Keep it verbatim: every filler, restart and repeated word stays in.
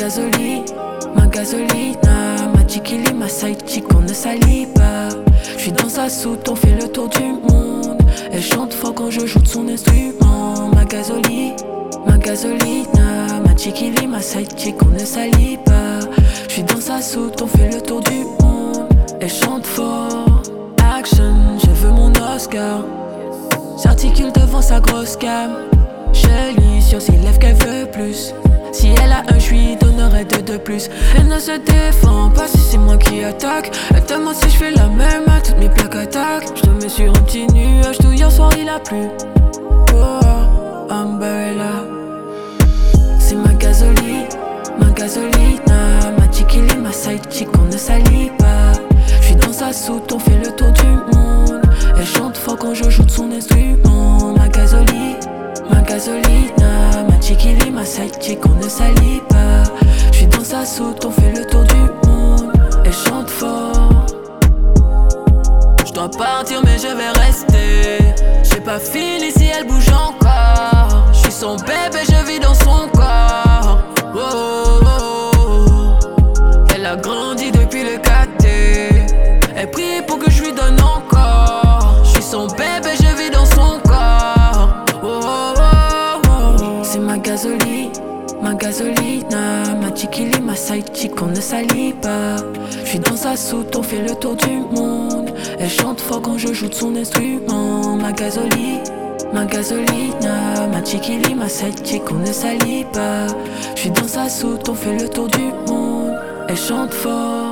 gasoline, ma gasolina, ma chiquili, ma side chick, on ne salit pas. J'suis dans sa soute, on fait le tour du monde. Elle chante fort quand je joue de son instrument. Ma gasoline, ma gasolina, ma chiquili, ma side chick, on ne salit pas. J'suis dans sa soute, on fait le tour du monde. Elle chante fort. Action, je veux mon Oscar. S'articule devant sa grosse cam. Je lis sur ses lèvres qu'elle veut plus. Si elle a un, je lui donnerai deux de plus. Elle ne se défend pas si c'est moi qui attaque. Elle demande si je fais la même à toutes mes plaques attaques. Je te mets sur un petit nuage, tout hier soir il a plu. Oh, umbrella. C'est ma gasoline, ma gasolina, ma chiquili, ma side chick, on ne salit pas. J'suis dans sa soute, on fait le tour du monde. Elle chante fort quand je joue de son instrument. Ma gasoline, ma gasolina, ma chiquili, ma side chick, on ne salit pas. J'suis dans sa soute, on fait le tour du monde. Elle chante fort. J'dois partir mais je vais rester. J'ai pas fini si elle bouge encore. J'suis son bébé, je vis dans son corps. Oh, oh, oh, oh. Elle a grandi depuis le caté. Elle prie pour que je lui donne encore. J'suis son bébé, je vis dans son corps. Oh, oh, oh, oh. C'est ma gasoline, ma gasolina, ma chiquili, ma side chick, on ne salit pas. J'suis dans sa soute, on fait le tour du monde. Elle chante fort quand je joue de son instrument. Ma gasoline, ma gasolina, ma chiquili, ma side chick, on ne salit pas. J'suis dans sa soute, on fait le tour du monde. Elle chante fort.